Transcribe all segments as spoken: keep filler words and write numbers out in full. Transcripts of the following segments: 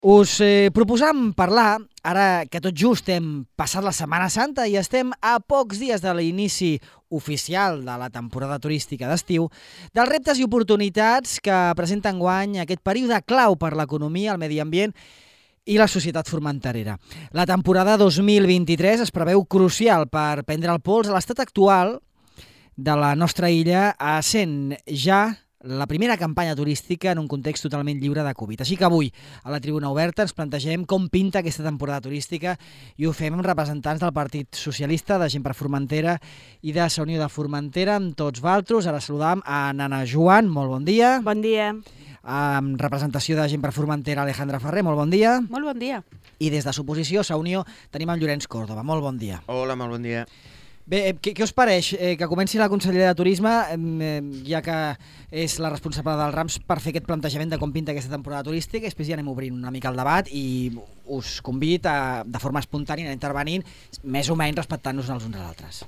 Us eh, proposam parlar, ara que tot just hem passat la Setmana Santa i estem a pocs dies de l'inici oficial de la temporada turística d'estiu, dels reptes i oportunitats que presenta enguany aquest període clau per l'economia, el medi ambient i la societat formenterera. La temporada dos mil vint-i-tres es preveu crucial per prendre el pols a l'estat actual de la nostra illa, essent ja la primera campanya turística en un context totalment lliure de Covid. Així que avui, a la Tribuna Oberta, ens plantegem com pinta aquesta temporada turística i ho fem amb representants del Partit Socialista, de Gent per Formentera i de la Unió de Formentera, amb tots vosaltres. Ara saludam a Nana Joan, molt bon dia. Bon dia. Amb representació de Gent per Formentera, Alejandra Ferrer, molt bon dia. Molt bon dia. I des de l'oposició, la Unió, tenim en Llorenç Córdoba, molt bon dia. Hola, molt bon dia. Bé, què, què us pareix eh, que comenci la Conselleria de Turisme, eh, ja que és la responsable del RAMS, per fer aquest plantejament de com pinta aquesta temporada turística, i després ja anem obrint una mica el debat i us convido a, de forma espontània, a intervenint, més o menys respectant-nos els uns als altres.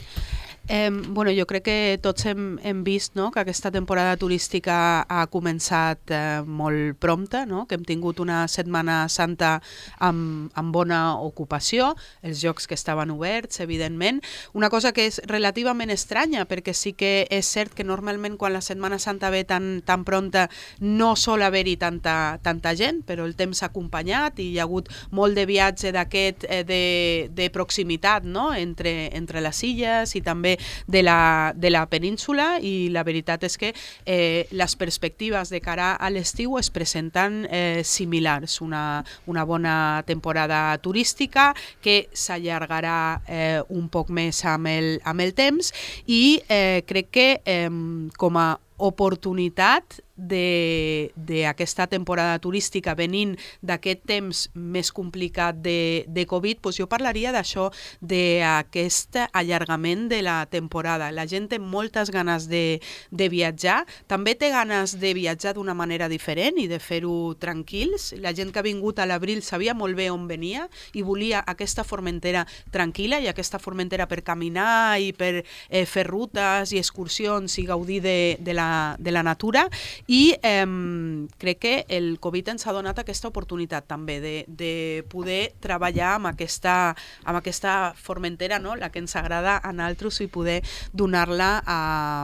Eh, bueno, jo crec que tots hem, hem vist, no?, que aquesta temporada turística ha començat eh, molt prompte, no?, que hem tingut una Setmana Santa amb, amb bona ocupació, els llocs que estaven oberts, evidentment. Una cosa que és relativament estranya, perquè sí que és cert que normalment quan la Setmana Santa ve tan, tan prompte no sol haver-hi tanta, tanta gent, però el temps ha acompanyat i hi ha hagut molt de viatge d'aquest eh, de, de proximitat, no?, entre, entre les illes i també de la, de la península, i la veritat és que eh, les perspectives de cara a l'estiu es presenten eh, similars. Una, una bona temporada turística que s'allargarà eh, un poc més amb el, amb el temps, i eh, crec que eh, com a oportunitat d'aquesta temporada turística venint d'aquest temps més complicat de, de Covid, doncs jo parlaria d'això, d'aquest allargament de la temporada. La gent té moltes ganes de, de viatjar, també té ganes de viatjar d'una manera diferent i de fer-ho tranquils. La gent que ha vingut a l'abril sabia molt bé on venia i volia aquesta Formentera tranquil·la, i aquesta Formentera per caminar i per eh, fer rutes i excursions i gaudir de, de, la, de la natura. I eh, crec que el Covid ens ha donat aquesta oportunitat també de, de poder treballar amb aquesta, amb aquesta Formentera, no?, la que ens agrada a nosaltres, i poder donar-la a,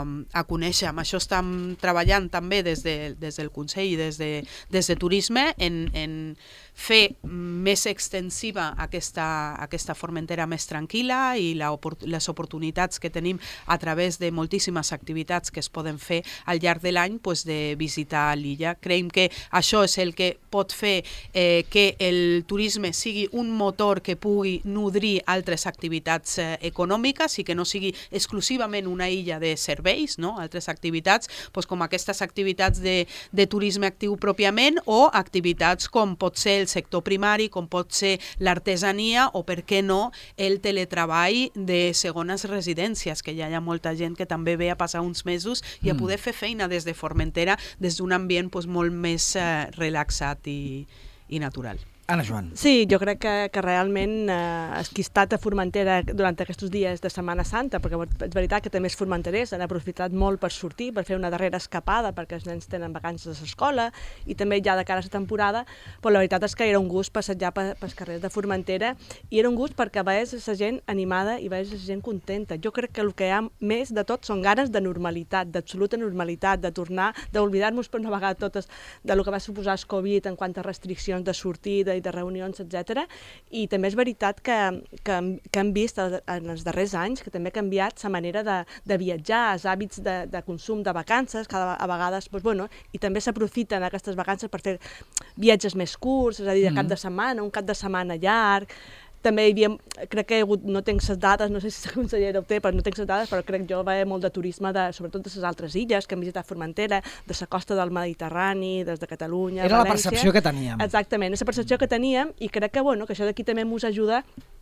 a conèixer. Amb això estem treballant també des, de, des del Consell i des de, des de Turisme en, en fer més extensiva aquesta, aquesta Formentera més tranquil·la, i la, les oportunitats que tenim a través de moltíssimes activitats que es poden fer al llarg de l'any, pues, de visitar l'illa. Creiem que això és el que pot fer eh, que el turisme sigui un motor que pugui nodrir altres activitats eh, econòmiques i que no sigui exclusivament una illa de serveis, no?, altres activitats, pues, com aquestes activitats de, de turisme actiu pròpiament, o activitats com pot ser el sector primari, com pot ser l'artesania, o per què no el teletreball de segones residències, que ja hi ha molta gent que també ve a passar uns mesos i a poder fer feina des de Formentera, des d'un ambient doncs, molt més eh, relaxat i, i natural. Anna Joan. Sí, jo crec que, que realment eh, qui ha estat a Formentera durant aquests dies de Setmana Santa, perquè és veritat que també els formenterers han aprofitat molt per sortir, per fer una darrera escapada, perquè els nens tenen vacances a l'escola i també ja de cara a la temporada, però la veritat és que era un gust passejar pels carrers de Formentera, i era un gust perquè veies la gent animada i veies la gent contenta. Jo crec que el que hi ha més de tot són ganes de normalitat, d'absoluta normalitat, de tornar, d'oblidar-nos per una vegada totes de lo que va suposar el Covid en quant a restriccions de sortida i de reunions, etcètera. I també és veritat que, que, que hem vist en els darrers anys que també ha canviat la manera de, de viatjar, els hàbits de, de consum de vacances, cada a vegades, doncs, bueno, i també s'aprofiten aquestes vacances per fer viatges més curts, és a dir, de cap de setmana, un cap de setmana llarg. També hi havia, crec que hi ha hagut, no tenc les dades, no sé si la consellera ho té, però no tenc les dades, però crec que jo veia molt de turisme, de, sobretot de les altres illes que hem visitat Formentera, de la costa del Mediterrani, des de Catalunya, Era València. la percepció que teníem. Exactament, és la percepció que teníem, i crec que, bueno, que això d'aquí també ens ajuda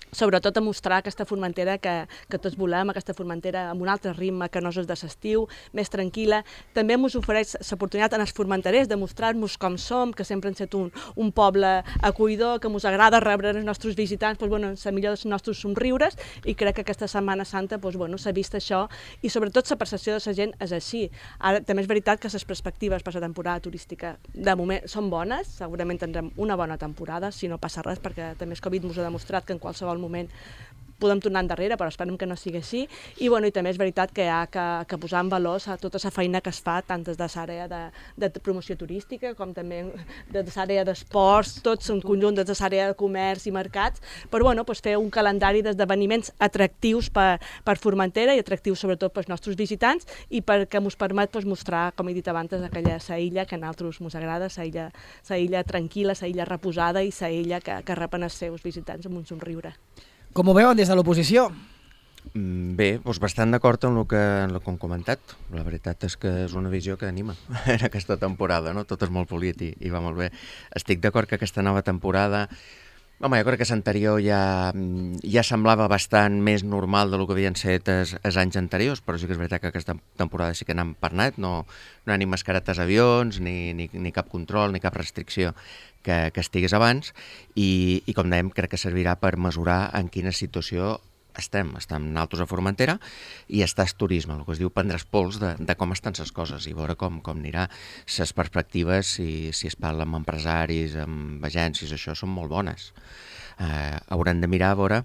sobretot a mostrar aquesta Formentera que, que tots volem, aquesta Formentera amb un altre ritme que no és de l'estiu, més tranquil·la. També ens ofereix l'oportunitat en els formenterers de mostrar-nos com som, que sempre hem estat un, un poble acollidor, que ens agrada rebre els nostres visitants, doncs, bueno, la millor dels nostres somriures, i crec que aquesta Setmana Santa doncs, bueno, s'ha vist això, i sobretot la percepció de la gent és així. Ara, també és veritat que les perspectives per la temporada turística de moment són bones, segurament tindrem una bona temporada, si no passa res, perquè també el Covid ens ha demostrat que en qualsevol moment podem tornar endarrere, però esperem que no sigui així. I, bueno, i també és veritat que hi ha que, que posar en valor tota la feina que es fa, tant des de l'àrea de, de promoció turística, com també de l'àrea d'esports, tots en conjunt des de l'àrea de comerç i mercats, per bueno, pues, fer un calendari d'esdeveniments atractius per, per Formentera i atractius sobretot pels nostres visitants i perquè ens permet pues, mostrar, com he dit abans, aquella sa illa que a nosaltres ens agrada, sa illa, sa illa tranquil·la, sa illa reposada i sa illa que, que reben els seus visitants amb un somriure. Com ho veuen des de l'oposició? Bé, doncs bastant d'acord amb el que, amb el que hem comentat. La veritat és que és una visió que anima en aquesta temporada, no? Tot és molt polit i, i va molt bé. Estic d'acord que aquesta nova temporada... Home, jo crec que l'anterior ja, ja semblava bastant més normal del que havien set els, els anys anteriors, però sí que és veritat que aquesta temporada sí que n'han parlat, no, no hi ha ni mascaretes avions, ni, ni, ni cap control, ni cap restricció que, que estigués abans, i, i com dèiem, crec que servirà per mesurar en quina situació estem. Estem nosaltres a Formentera i està el turisme, el que es diu prendre pols de, de com estan les coses i veure com, com anirà. Les perspectives, si, si es parla amb empresaris, amb agències, això són molt bones. Eh, haurem de mirar a veure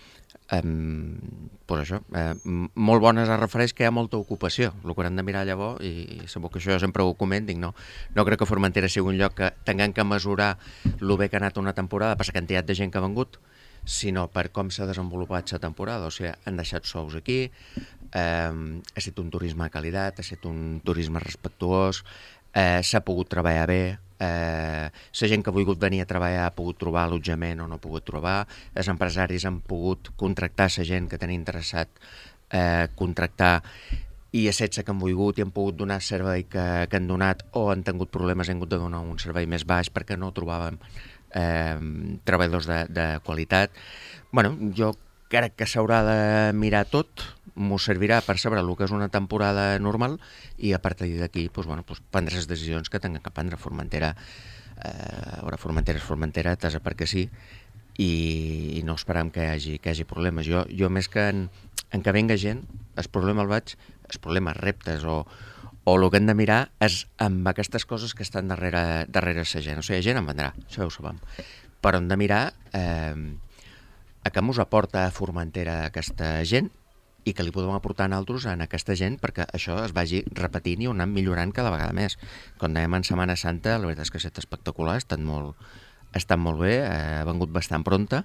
Um, pues això, eh, molt bones es refereix que hi ha molta ocupació, el que haurem de mirar llavors, i, i sabeu que això jo sempre ho comento, dic, no, no crec que Formentera sigui un lloc que tinguem que mesurar el bé que ha anat una temporada per la quantitat de gent que ha vengut, sinó per com s'ha desenvolupat la temporada. O sigui, han deixat sous aquí, eh, ha estat un turisme de qualitat, ha estat un turisme respectuós, eh, s'ha pogut treballar bé, Eh, la gent que ha volgut venir a treballar ha pogut trobar allotjament o no ha pogut trobar, els empresaris han pogut contractar la gent que tenia interessat eh, contractar i a setze que han volgut i han pogut donar el servei que, que han donat, o han tingut problemes, han hagut de donar un servei més baix perquè no trobàvem eh, treballadors de, de qualitat. Bueno, jo crec que s'haurà de mirar tot, m'ho servirà per saber el que és una temporada normal i a partir d'aquí pues, bueno, pues, prendre les decisions que tinguem que prendre. Formentera, eh, ara Formentera és Formentera, tasa perquè sí, i, i no esperam que hi hagi, que hi hagi problemes. Jo, jo més que en, en que venga gent, el problema el veig, els problemes, reptes o, o el que hem de mirar és amb aquestes coses que estan darrere, darrere la gent. O sigui, gent en vendrà, això ja ho sabem, però hem de mirar eh, a què ens aporta a Formentera aquesta gent i que li podem aportar a altres en aquesta gent perquè això es vagi repetint i ho anem millorant cada vegada més. Com dèiem en Setmana Santa, la veritat és que ha estat espectacular, ha estat molt, ha estat molt bé, ha vengut bastant pronta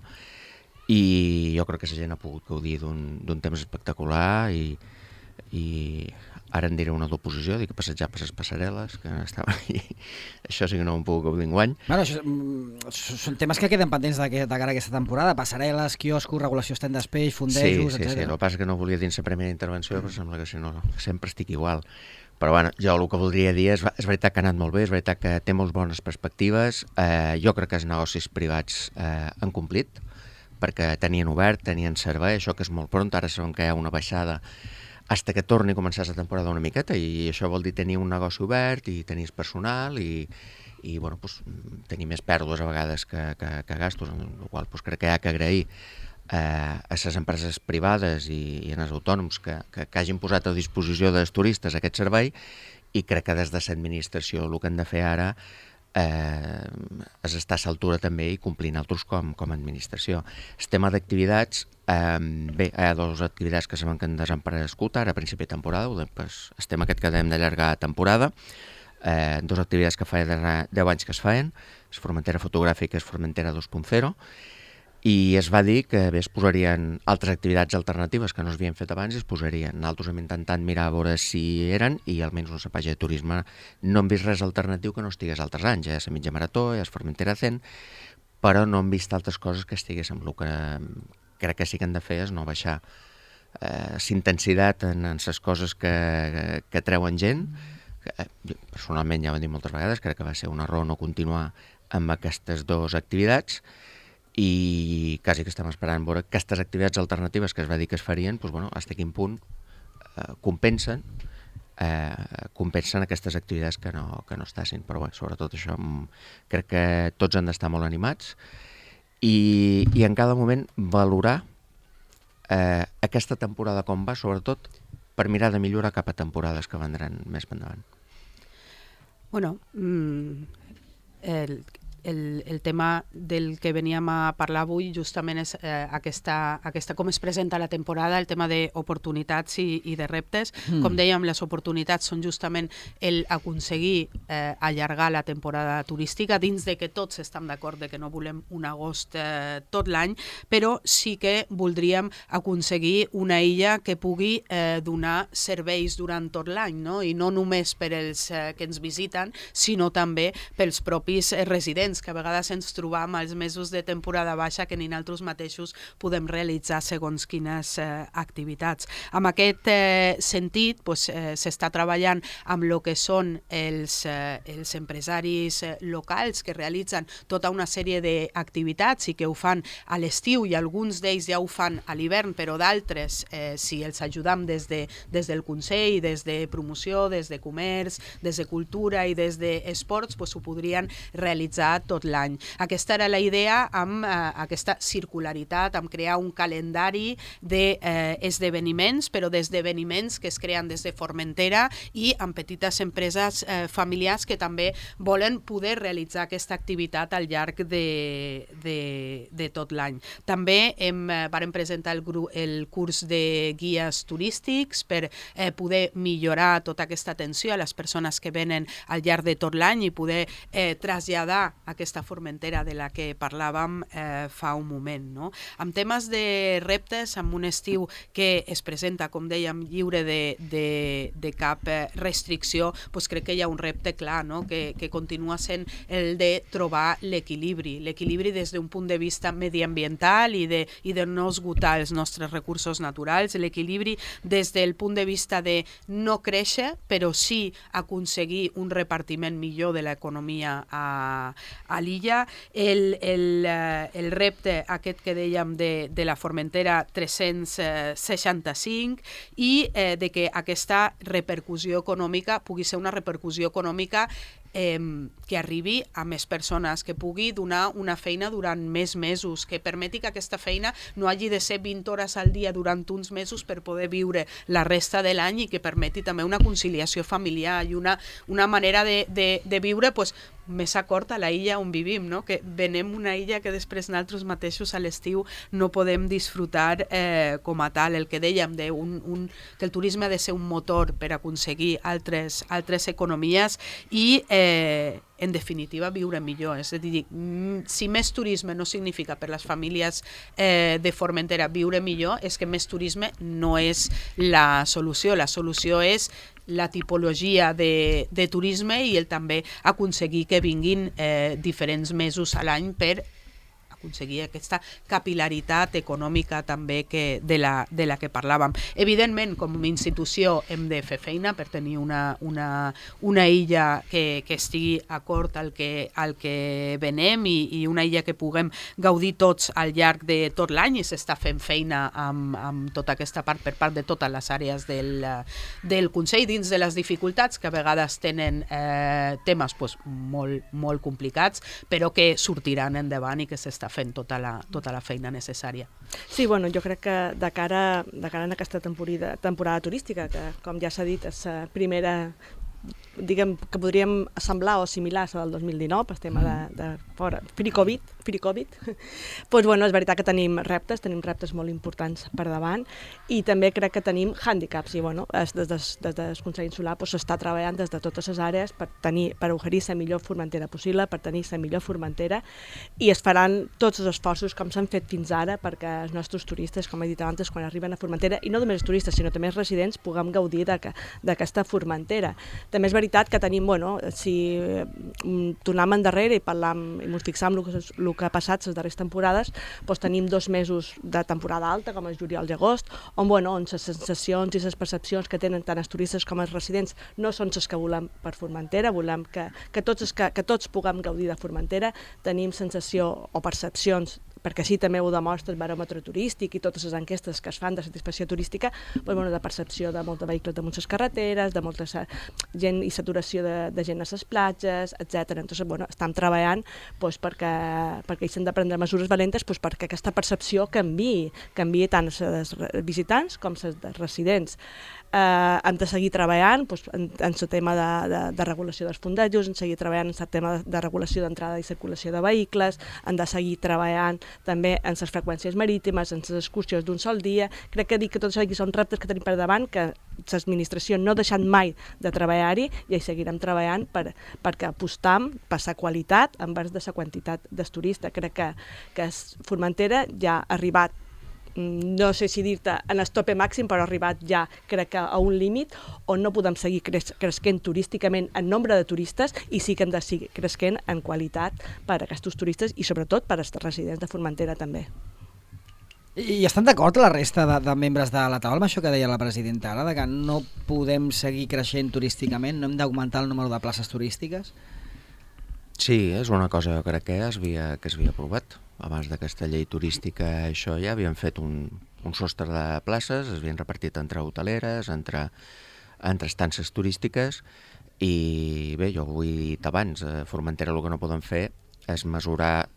i jo crec que la gent ha pogut gaudir d'un temps espectacular i, i ara en diré una d'oposició, dic que passejar per les passarel·les, que estava allà. Això sí que no em puc gaudir enguany. Bueno, això, són temes que queden pendents de, de cara a aquesta temporada, passarel·les, quioscos, regulació estem d'espeix, fondejos, sí, sí, etcètera. Sí, el que passa que no volia dir la primera intervenció, però sembla que si no, sempre estic igual. Però bueno, jo el que voldria dir és, és veritat que ha anat molt bé, és veritat que té moltes bones perspectives, eh, jo crec que els negocis privats eh, han complit, perquè tenien obert, tenien servei, això que és molt pront, ara sabem que hi ha una baixada hasta que torni a començar la temporada una miqueta, i això vol dir tenir un negoci obert i tenir personal i, i bueno, pues, tenir més pèrdues a vegades que, que, que gastos, en el qual pues, crec que hi ha que agrair eh, a les empreses privades i, i als autònoms que, que, que hagin posat a disposició dels turistes aquest servei, i crec que des de l'administració el que hem de fer ara eh, és estar a l'altura també i complir nosaltres com, com a administració. El tema d'activitats, eh, bé, hi ha dues activitats que saben que han desaparegut ara a principi de temporada, pues, el tema aquest que hem d'allargar temporada, eh, dues activitats que fa deu anys que es feien, és Formentera Fotogràfica i és Formentera dos punt zero, i es va dir que bé, es posarien altres activitats alternatives que no s'havien fet abans i es posarien. Nosaltres hem intentat mirar a veure si eren i almenys una pàgina de turisme no hem vist res alternatiu que no estigués altres anys. Ja és la mitja marató, ja és Formentera cent, però no hem vist altres coses que estigués amb el que crec que sí que hem de fer és no baixar eh, l'intensitat en, en les coses que, que treuen gent. Que, jo, personalment, ja ho hem dit moltes vegades, crec que va ser un error no continuar amb aquestes dues activitats. i quasi que estem esperant veure aquestes activitats alternatives que es va dir que es farien, doncs, bueno, fins a quin punt eh, compensen eh, compensen aquestes activitats que no, que no estassin. Però bé, sobretot això crec que tots han d'estar molt animats i, i en cada moment valorar eh, aquesta temporada com va, sobretot per mirar de millorar cap a temporades que vendran més endavant. Bueno, mm, el, el, el tema del que veníem a parlar avui justament és eh, aquesta, aquesta com es presenta la temporada, el tema d'oportunitats i, i de reptes. Mm. Com dèiem, les oportunitats són justament el aconseguir eh, allargar la temporada turística, dins de que tots estem d'acord de que no volem un agost eh, tot l'any, però sí que voldríem aconseguir una illa que pugui eh, donar serveis durant tot l'any, no? I no només per als eh, que ens visiten, sinó també pels propis eh, residents, que a vegades ens trobam als mesos de temporada baixa que ni nosaltres mateixos podem realitzar segons quines eh, activitats. En aquest eh, sentit, pues, eh, s'està treballant amb el que són els, eh, els empresaris eh, locals que realitzen tota una sèrie d'activitats i que ho fan a l'estiu, i alguns d'ells ja ho fan a l'hivern, però d'altres, eh, si els ajudam des, de, des del Consell, des de promoció, des de comerç, des de cultura i des d'esports, pues, ho podrien realitzar tot l'any. Aquesta era la idea amb eh, aquesta circularitat, amb crear un calendari d'esdeveniments, eh, però d'esdeveniments que es creen des de Formentera i amb petites empreses eh, familiars que també volen poder realitzar aquesta activitat al llarg de, de, de tot l'any. També hem, eh, vam presentar el, el curs de guies turístics per eh, poder millorar tota aquesta atenció a les persones que venen al llarg de tot l'any i poder eh, traslladar aquesta Formentera de la que parlàvem eh, fa un moment, no? Amb temes de reptes, amb un estiu que es presenta, com dèiem, lliure de, de, de cap restricció, doncs crec que hi ha un repte clar, no? que, que continua sent el de trobar l'equilibri, l'equilibri des d'un punt de vista mediambiental i de, i de no esgotar els nostres recursos naturals, l'equilibri des del punt de vista de no créixer, però sí aconseguir un repartiment millor de l'economia a, a l'illa, el, el, el repte aquest que dèiem de, de la Formentera tres-cents seixanta-cinc i eh, de que aquesta repercussió econòmica pugui ser una repercussió econòmica Eh, que arribi a més persones, que pugui donar una feina durant més mesos, que permeti que aquesta feina no hagi de ser vint hores al dia durant uns mesos per poder viure la resta de l'any i que permeti també una conciliació familiar i una, una manera de, de, de viure pues, més acord a la illa on vivim, no? Que venem una illa que després nosaltres mateixos a l'estiu no podem disfrutar eh, com a tal, el que dèiem de un, un, que el turisme ha de ser un motor per aconseguir altres, altres economies i eh, en definitiva viure millor, és a dir, si més turisme no significa per les famílies eh, de Formentera viure millor, és que més turisme no és la solució, la solució és la tipologia de, de turisme i el també aconseguir que vinguin eh, diferents mesos a l'any per aconseguir aquesta capil·laritat econòmica també que de, la, de la que parlàvem. Evidentment, com a institució hem de fer feina per tenir una, una, una illa que, que estigui acord al que, al que venem i, i una illa que puguem gaudir tots al llarg de tot l'any i s'està fent feina amb, amb tota aquesta part per part de totes les àrees del, del Consell dins de les dificultats que a vegades tenen eh, temes pues, molt, molt complicats però que sortiran endavant i que s'està fent tota la, tota la feina necessària. Sí, bueno, jo crec que de cara, de cara a aquesta temporada, temporada turística, que com ja s'ha dit és la primera diguem que podríem semblar o similar a del dos mil dinou, el tema de, de fora, pre-Covid, pre-Covid, doncs bueno, és veritat que tenim reptes, tenim reptes molt importants per davant i també crec que tenim hàndicaps i bueno, des, des, des del Consell Insular s'està doncs, treballant des de totes les àrees per, tenir, per oferir la millor Formentera possible, per tenir la millor Formentera i es faran tots els esforços com s'han fet fins ara perquè els nostres turistes, com he dit abans, quan arriben a Formentera, i no només els turistes, sinó també els residents, puguem gaudir d'aquesta Formentera. També és veritat que tenim, bueno, si tornem endarrere i parlam, i ens fixam en el, el que ha passat les darreres temporades, doncs tenim dos mesos de temporada alta, com el juliol i agost, on, bueno, on les sensacions i les percepcions que tenen tant els turistes com els residents no són les que volem per Formentera, volem que, que, tots, que, que tots puguem gaudir de Formentera, tenim sensació o percepcions perquè així també ho demostra el baròmetre turístic i totes les enquestes que es fan de satisfacció turística, doncs, bueno, de percepció de molts vehicles de moltes carreteres, de molta gent i saturació de, de gent a les platges, etcètera. Entonces, bueno, estem treballant doncs, perquè, perquè s'han de prendre mesures valentes doncs, perquè aquesta percepció canviï, canviï tant els visitants com els residents. Eh, hem de seguir treballant doncs, en el tema de, de, de regulació dels fundejos, hem de seguir treballant en el tema de, de regulació d'entrada i circulació de vehicles, hem de seguir treballant també en les freqüències marítimes, en les excursions d'un sol dia. Crec que dic que tots aquí són reptes que tenim per davant, que l'administració no ha deixat mai de treballar-hi i hi seguirem treballant per, perquè apostam per la qualitat envers de la quantitat del turista. Crec que, que Formentera ja ha arribat, no sé si dir-te en el tope màxim, però ha arribat ja, crec que a un límit on no podem seguir cres cresquent turísticament en nombre de turistes i sí que hem de seguir cresquent en qualitat per a aquests turistes i sobretot per als residents de Formentera també. I estan d'acord la resta de, de membres de la taula amb això que deia la presidenta ara, de que no podem seguir creixent turísticament, no hem d'augmentar el número de places turístiques? Sí, és una cosa que crec que es havia, que es havia aprovat. Abans d'aquesta llei turística, això ja havien fet un, un sostre de places, es havien repartit entre hoteleres, entre, entre estances turístiques, i bé, jo ho he dit abans, a Formentera el que no poden fer és mesurar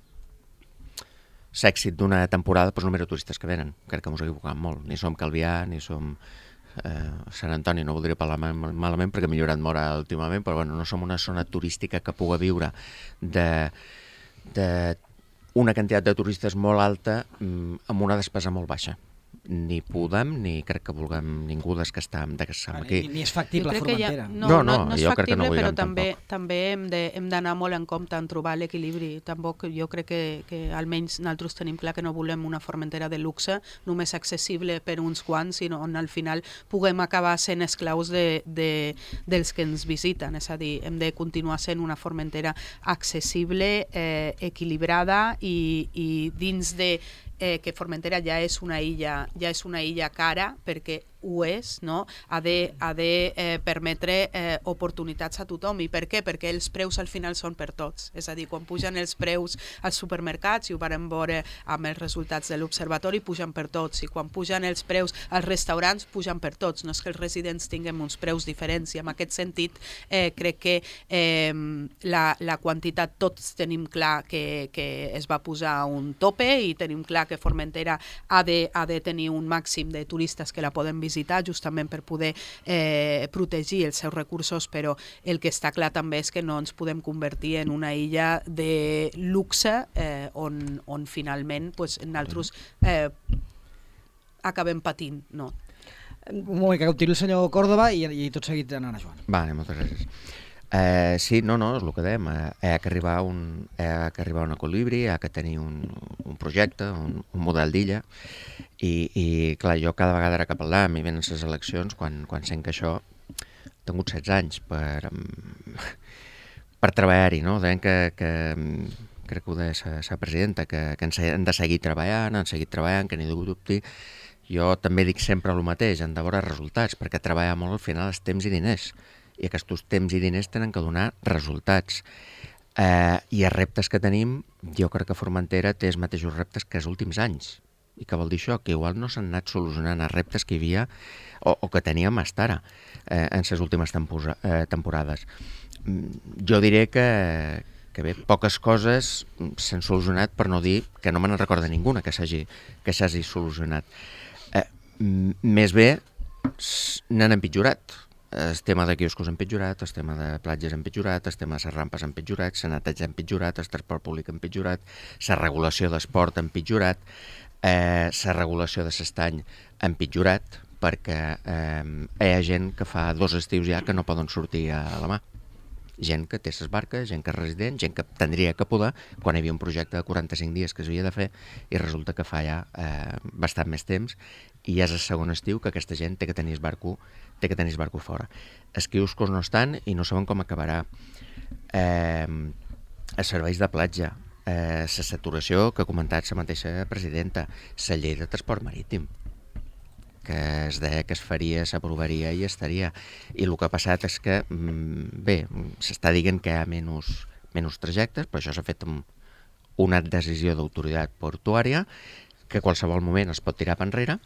l'èxit d'una temporada per el número de turistes que venen. Crec que ens equivocam molt. Ni som Calvià, ni som eh, Sant Antoni, no voldria parlar malament perquè ha millorat molt últimament, però bueno, no som una zona turística que pugui viure de, de una quantitat de turistes molt alta amb una despesa molt baixa. Ni podem, ni crec que vulguem ningú des que estem, des que estem aquí. Ni és factible a Formentera. Ja, no, no, no, no, no és jo factible, crec que no ho però direm també, tampoc. també hem de, hem d'anar molt en compte en trobar l'equilibri. Tampoc jo crec que, que almenys nosaltres tenim clar que no volem una Formentera de luxe només accessible per uns quants, sinó on al final puguem acabar sent esclaus de, de, dels que ens visiten. És a dir, hem de continuar sent una Formentera accessible, eh, equilibrada i, i dins de Eh, que Formentera ja és una illa, ja és una illa cara, perquè ho és, no? Ha de, ha de eh, permetre eh, oportunitats a tothom. I per què? Perquè els preus al final són per tots. És a dir, quan pugen els preus als supermercats, i ho vam veure amb els resultats de l'observatori, pugen per tots. I quan pugen els preus als restaurants, pugen per tots. No és que els residents tinguem uns preus diferents. I en aquest sentit, eh, crec que eh, la, la quantitat, tots tenim clar que, que es va posar un tope i tenim clar que Formentera ha de, ha de tenir un màxim de turistes que la poden visitar justament per poder eh, protegir els seus recursos, però el que està clar també és que no ens podem convertir en una illa de luxe eh, on, on finalment pues, nosaltres eh, acabem patint. No. Un moment, que continuï el senyor Córdoba i, i tot seguit anant a Joan. Vale, moltes gràcies. Eh, sí, no, no, és el que dèiem, eh, ha que arribar a un, ha que arribar a un equilibri, ha que tenir un, un projecte, un, un model d'illa, i, i clar, jo cada vegada era cap al dam i venen les eleccions, quan, quan sent que això, he tingut setze anys per, per treballar-hi, no? Deien que, que crec que ho deia la presidenta, que, que hem de seguir treballant, han seguit treballant, que ningú dubti. Jo també dic sempre el mateix, hem de veure resultats, perquè treballar molt al final és temps i diners, i aquests temps i diners tenen que donar resultats. Eh, I els reptes que tenim, jo crec que Formentera té els mateixos reptes que els últims anys. I què vol dir això? Que igual no s'han anat solucionant els reptes que hi havia o, o que teníem fins ara eh, en les últimes tempora, eh, temporades. Jo diré que, que bé, poques coses s'han solucionat, per no dir que no me n'en recorda ninguna que s'hagi que s'hagi solucionat. Eh, més bé, n'han empitjorat. El tema de quioscos ha empitjorat, el tema de platges ha empitjorat, el tema de les rampes ha empitjorat, el neteig ha empitjorat, el transport públic ha empitjorat, la regulació d'esport ha empitjorat, eh, la regulació de l'estany ha empitjorat, perquè eh, hi ha gent que fa dos estius ja que no poden sortir a la mà. Gent que té les barques, gent que és resident, gent que tindria que poder, quan hi havia un projecte de quaranta-cinc dies que s'havia de fer, i resulta que fa ja eh, bastant més temps, i ja és el segon estiu que aquesta gent té que tenir el barco, té que tenir el barco fora. Els quioscos no estan i no saben com acabarà. Eh, els serveis de platja, eh, la saturació que ha comentat la mateixa presidenta, la llei de transport marítim, que es deia que es faria, s'aprovaria i estaria. I el que ha passat és que, bé, s'està dient que hi ha menys, menys trajectes, però això s'ha fet amb una decisió d'autoritat portuària que a qualsevol moment es pot tirar per enrere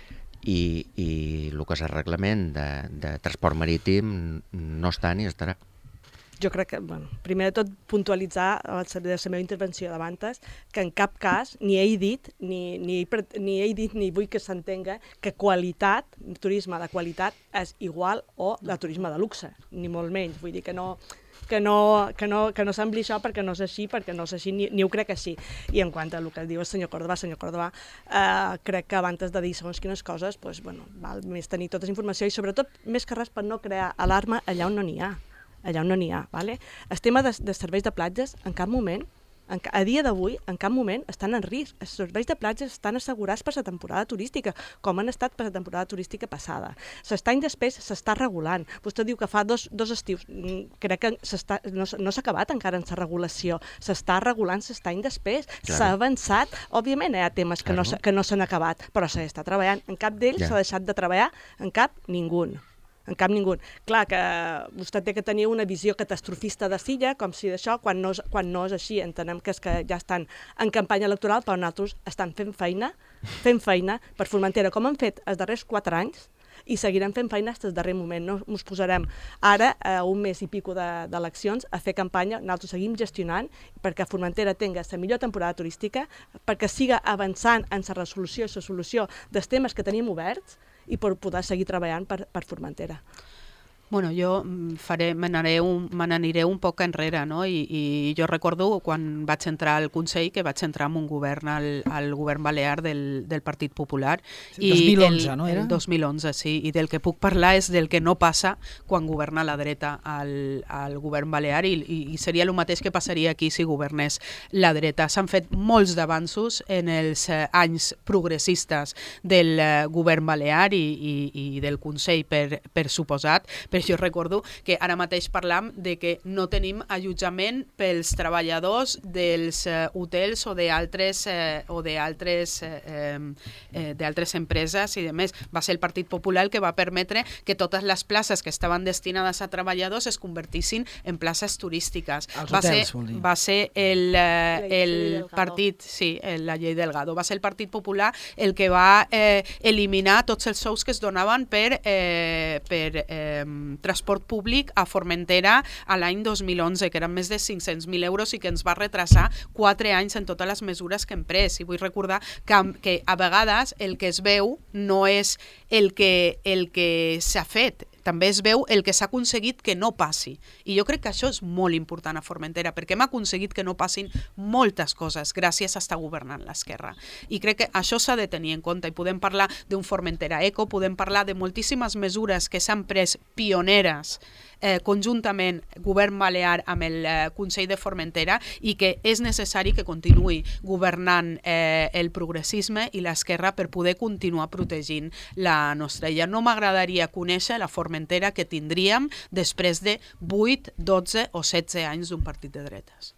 i, i el que és el reglament de, de transport marítim no està ni estarà. Jo crec que, bueno, primer de tot, puntualitzar a la meva intervenció d'abans que en cap cas ni he dit ni, ni, ni he dit ni vull que s'entenga que qualitat, turisme de qualitat és igual o de turisme de luxe, ni molt menys. Vull dir que no, que no, que no, que no sembli això perquè no és així, perquè no és així, ni, ni ho crec així. I en quant a el que diu el senyor Córdoba, senyor Córdoba, eh, crec que abans de dir segons quines coses, doncs, bueno, val més tenir tota la informació i sobretot, més que res, per no crear alarma allà on no n'hi ha. allà on no n'hi ha. Vale? El tema de, de serveis de platges, en cap moment, en, a dia d'avui, en cap moment estan en risc. Els serveis de platges estan assegurats per la temporada turística, com han estat per la temporada turística passada. S'està any després s'està regulant. Vostè diu que fa dos, dos estius. Crec que no, no s'ha acabat encara en la regulació. S'està regulant s'està any després. S'ha claro. avançat. Òbviament hi ha temes que claro. no, que no s'han acabat, però s'està treballant. En cap d'ells ja. s'ha deixat de treballar, en cap ningú. En cap ningú. Clar que vostè té que tenir una visió catastrofista de Silla, com si d'això, quan, no, quan no és així, entenem que és que ja estan en campanya electoral, però nosaltres estan fent feina, fent feina per Formentera, com han fet els darrers quatre anys, i seguirem fent feina fins al darrer moment. No ens posarem ara, a un mes i pico d'eleccions, de, a fer campanya. Nosaltres seguim gestionant perquè Formentera tingui la millor temporada turística, perquè siga avançant en la resolució i la solució dels temes que tenim oberts i per poder seguir treballant per, per Formentera. Bueno, jo faré, me n'aniré un, me n'aniré un poc enrere, no? I, i jo recordo quan vaig entrar al Consell que vaig entrar en un govern, al, al govern balear del, del Partit Popular. Sí, dos mil onze, el, no era? El dos mil onze, sí, i del que puc parlar és del que no passa quan governa la dreta al, al govern balear i, i, i seria el mateix que passaria aquí si governés la dreta. S'han fet molts d'avanços en els eh, anys progressistes del eh, govern balear i, i, i del Consell, per, per suposat, però jo recordo que ara mateix parlam de que no tenim allotjament pels treballadors dels eh, hotels o d'altres eh, o d'altres eh, eh, d'altres empreses i de més. Va ser el Partit Popular que va permetre que totes les places que estaven destinades a treballadors es convertissin en places turístiques. Els va hotels, ser, vol dir. va ser el, eh, el Delgado. partit, sí, la llei Delgado, va ser el Partit Popular el que va eh, eliminar tots els sous que es donaven per, eh, per eh, transport públic a Formentera a l'any dos mil onze, que eren més de cinc-cents mil euros i que ens va retrasar quatre anys en totes les mesures que hem pres. I vull recordar que, que a vegades el que es veu no és el que, el que s'ha fet, també es veu el que s'ha aconseguit que no passi. I jo crec que això és molt important a Formentera, perquè hem aconseguit que no passin moltes coses gràcies a estar governant l'esquerra. I crec que això s'ha de tenir en compte i podem parlar d'un Formentera Eco, podem parlar de moltíssimes mesures que s'han pres pioneres eh, conjuntament govern balear amb el eh, Consell de Formentera i que és necessari que continuï governant eh, el progressisme i l'esquerra per poder continuar protegint la nostra illa. No m'agradaria conèixer la Formentera que tindríem després de vuit, dotze o setze anys d'un partit de dretes.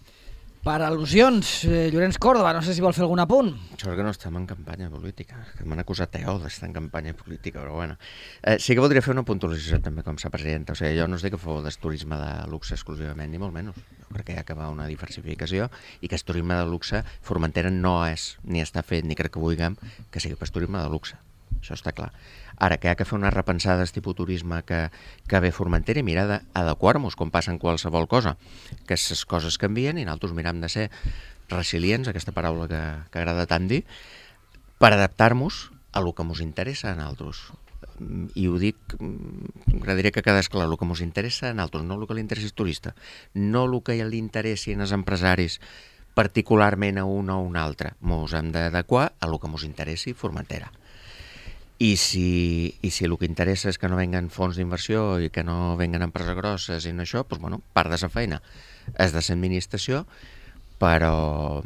Per al·lusions, eh, Llorenç Córdoba, no sé si vol fer algun apunt. Sort que no estem en campanya política, que m'han acusat teo d'estar en campanya política, però bueno. Eh, sí que voldria fer una puntualització també com sa presidenta. O sigui, jo no estic a favor del turisme de luxe exclusivament, ni molt menys. Jo crec que hi ha que haver una diversificació i que el turisme de luxe Formentera no és, ni està fet, ni crec que vulguem que sigui per turisme de luxe. Això està clar. Ara, que hi ha que fer una repensada del tipus de turisme que, que ve Formentera i mirar d'adequar-nos, com passa en qualsevol cosa, que les coses canvien i nosaltres miram de ser resilients, aquesta paraula que, que agrada tant dir, per adaptar-nos a el que ens interessa a nosaltres. I ho dic, m'agradaria que quedés clar, el que ens interessa a nosaltres, no el que li interessa al turista, no el que li interessi als empresaris particularment a un o un altre. Ens hem d'adequar a el que ens interessi Formentera. I si, i si el que interessa és que no venguen fons d'inversió i que no venguen empreses grosses i no això, doncs, bueno, part de la feina és de l'administració, però,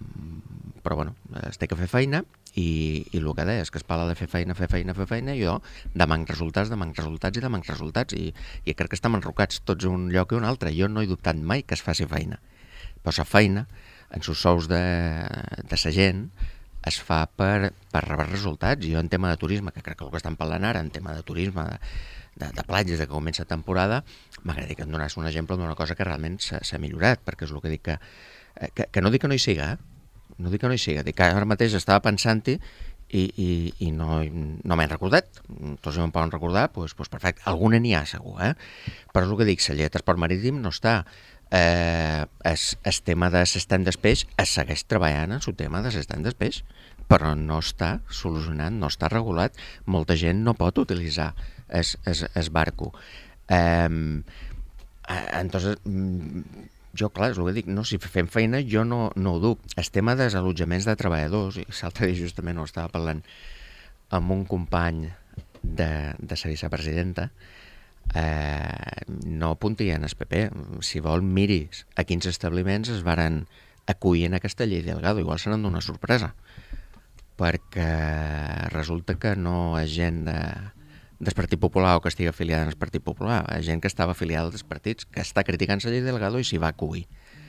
però bueno, es té que fer feina i, i el que deia és que es parla de fer feina, fer feina, fer feina, i jo demanc resultats, demanc resultats i demanc resultats, i, i crec que estem enrocats tots en un lloc i un altre. Jo no he dubtat mai que es faci feina, però la feina, en els sous de, de la gent, es fa per, per rebre resultats. Jo en tema de turisme, que crec que el que estan parlant ara, en tema de turisme, de, de, de platges, de que comença temporada, m'agradaria que em donés un exemple d'una cosa que realment s'ha millorat, perquè és el que dic que que, que no dic que no hi siga, eh? No dic que no hi siga, dic que ara mateix estava pensant-hi i, i, i no, no m'he recordat. Tots me'n poden recordar, doncs, doncs perfecte. Alguna n'hi ha, segur, eh? Però és el que dic, la llei de transport marítim no està. Eh, es, el tema de l'estany d'espeix es segueix treballant en el tema de l'estany d'espeix, però no està solucionat, no està regulat. Molta gent no pot utilitzar el barco. Eh, entonces, jo, clar, és el que dic, no, si fem feina jo no, no ho duc. El tema dels allotjaments de treballadors, i l'altre dia justament ho estava parlant amb un company de, de la vicepresidenta, eh, no apuntien el P P. Si vol, miris a quins establiments es varen acollir en aquesta llei Delgado. Igual se n'han donat sorpresa, perquè resulta que no és gent de, del Partit Popular o que estigui afiliada al Partit Popular, és gent que estava afiliada als partits, que està criticant la llei Delgado i s'hi va acollir.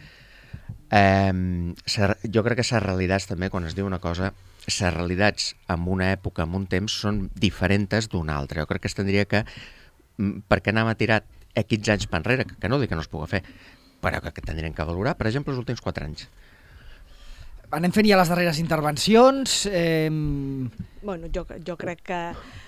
Eh, jo crec que les realitats també, quan es diu una cosa, les realitats en una època, en un temps, són diferents d'una altra. Jo crec que es tindria que, perquè anem a tirar X anys per enrere, que no dic que no es pugui fer, però que, que tindrien que valorar, per exemple, els últims quatre anys. Anem fent ja les darreres intervencions. Eh... Bueno, jo, jo crec que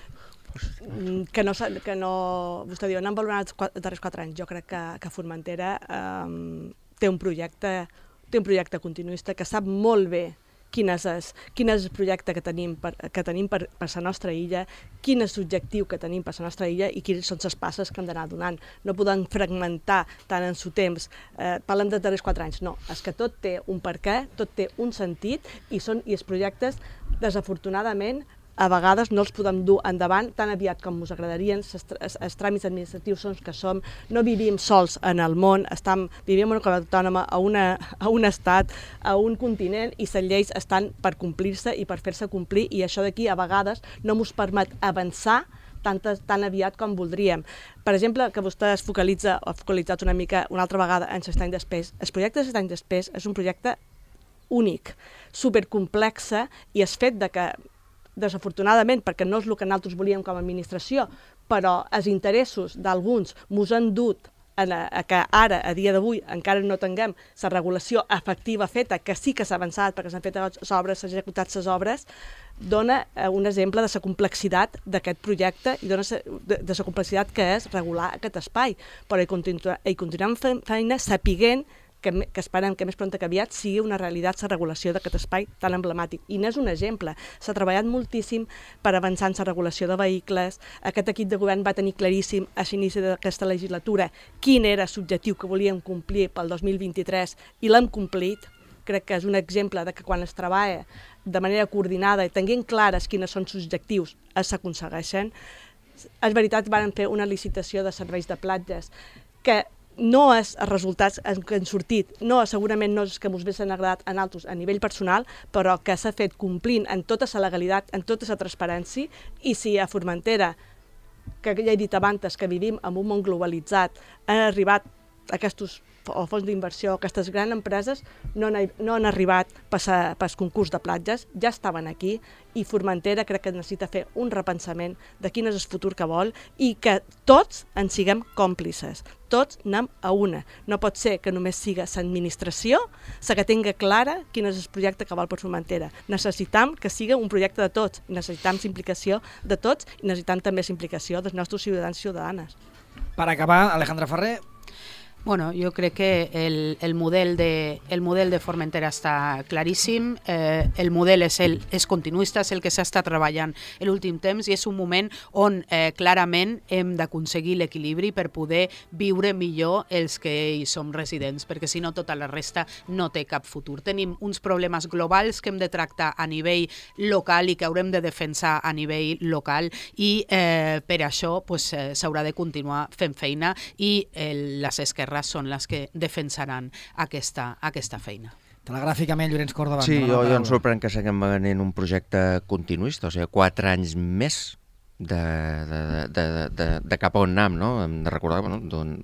que no, que no... Vostè diu, anem valorant els darrers quatre anys. Jo crec que, que Formentera eh, té un projecte té un projecte continuista que sap molt bé quin és, es, quin és el projecte que tenim per, que tenim per, per la nostra illa, quin és l'objectiu que tenim per la nostra illa i quines són les passes que hem d'anar donant. No podem fragmentar tant en su temps. Eh, parlem de darrers quatre anys. No, és que tot té un per què, tot té un sentit i, són, i els projectes, desafortunadament, a vegades no els podem dur endavant tan aviat com ens agradarien. Els tràmits administratius són que som, no vivim sols en el món, estem, vivim en una comunitat autònoma, a, una, a un estat, a un continent, i les lleis estan per complir-se i per fer-se complir, i això d'aquí a vegades no ens permet avançar tan, tan aviat com voldríem. Per exemple, que vostè es focalitza, o ha focalitzat una mica una altra vegada en l'estany d'espès. El projecte de l'estany d'espès és un projecte únic, supercomplexe, i és fet de que desafortunadament, perquè no és el que nosaltres volíem com a administració, però els interessos d'alguns mos han dut a, a que ara, a dia d'avui, encara no tinguem la regulació efectiva feta, que sí que s'ha avançat perquè s'han fet les obres, s'han executat les obres, dona un exemple de la complexitat d'aquest projecte i dona de, de la complexitat que és regular aquest espai. Però hi, continu hi continuem fent feina sapiguent que, que esperem que més prompte que aviat sigui una realitat la regulació d'aquest espai tan emblemàtic. I n'és un exemple. S'ha treballat moltíssim per avançar en la regulació de vehicles. Aquest equip de govern va tenir claríssim a l'inici d'aquesta legislatura quin era l'objectiu que volíem complir pel dos mil vint-i-tres i l'hem complit. Crec que és un exemple de que quan es treballa de manera coordinada i tenint clares quins són els objectius, s'aconsegueixen. És veritat, van fer una licitació de serveis de platges que no és els resultats que han sortit, no, segurament no és que ens haguessin agradat a nosaltres a nivell personal, però que s'ha fet complint en tota la legalitat, en tota la transparència, i si a Formentera, que ja he dit abans que vivim en un món globalitzat, han arribat aquests o fons d'inversió, aquestes grans empreses no han, no han arribat pel concurs de platges, ja estaven aquí, i Formentera crec que necessita fer un repensament de quin és el futur que vol i que tots en siguem còmplices, tots anem a una. No pot ser que només siga l'administració la que tingui clara quin és el projecte que vol per Formentera. Necessitam que siga un projecte de tots, necessitam implicació de tots i necessitam també la implicació dels nostres ciutadans i ciutadanes. Per acabar, Alejandra Ferrer. Bueno, jo crec que el, el, model de, el model de Formentera està claríssim, eh, el model és, el, és continuista, és el que s'està treballant l'últim temps i és un moment on eh, clarament hem d'aconseguir l'equilibri per poder viure millor els que hi som residents, perquè si no tota la resta no té cap futur. Tenim uns problemes globals que hem de tractar a nivell local i que haurem de defensar a nivell local i eh, per això pues, eh, s'haurà de continuar fent feina i eh, les esquerres són les que defensaran aquesta, aquesta feina. Telegràficament, Llorenç Córdoba. Sí, jo, jo em sorprèn que seguim venint un projecte continuista, o sigui, quatre anys més de, de, de, de, de cap a on anem, no? Hem de recordar, bueno,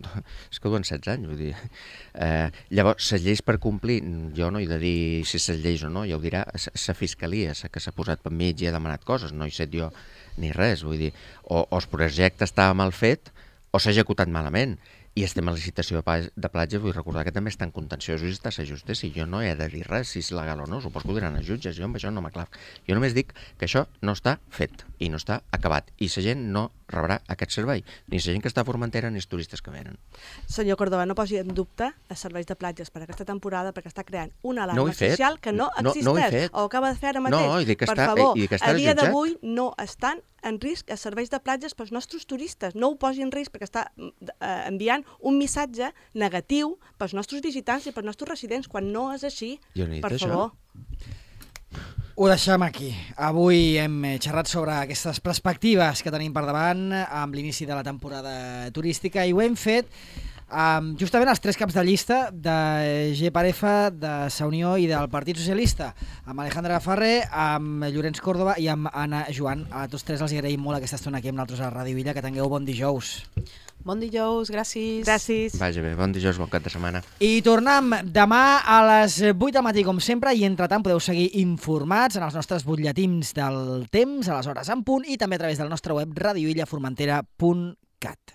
és que duen setze anys, vull dir. Eh, llavors, les lleis per complir, jo no he de dir si les lleis o no, ja ho dirà la Fiscalia, la que s'ha posat per mig i ha demanat coses, no he set jo ni res, vull dir, o, o el projecte estava mal fet o s'ha executat malament. I estem a la licitació de platges, vull recordar que també estan contenciosos i està s'ajuste. Si jo no he de dir res, si és legal o no, suposo que ho diran els jutges, jo amb això no m'aclar. Jo només dic que això no està fet i no està acabat, i la gent no rebrà aquest servei, ni la gent que està a Formentera ni els turistes que venen. Senyor Córdoba, no posi en dubte els serveis de platges per aquesta temporada, perquè està creant una No ho alarma he fet. social que no No- existeix, no ho he fet. o acaba de fer ara mateix. No, i dic que per està- favor, i dic que està a dia jutjat. d'avui no estan en risc els serveis de platges pels nostres turistes. No ho posi en risc perquè està eh, enviant un missatge negatiu pels nostres visitants i pels nostres residents, quan no és així, Jo no he dit per això. favor. Ho deixem aquí. Avui hem eh, xerrat sobre aquestes perspectives que tenim per davant amb l'inici de la temporada turística i ho hem fet amb justament els tres caps de llista de G per F, de Sa Unió i del Partit Socialista, amb Alejandra Ferrer, amb Llorenç Córdoba i amb Anna Joan. A tots tres els agraïm molt aquesta estona aquí amb nosaltres a Ràdio Illa. Que tingueu bon dijous. Bon dijous, gràcies. Gràcies. Vaja bé, bon dijous, bon cap de setmana. I tornem demà a les vuit del matí, com sempre, i entretant podeu seguir informats en els nostres butlletins del temps, a les hores en punt, i també a través del nostre web radioillaformentera punt cat.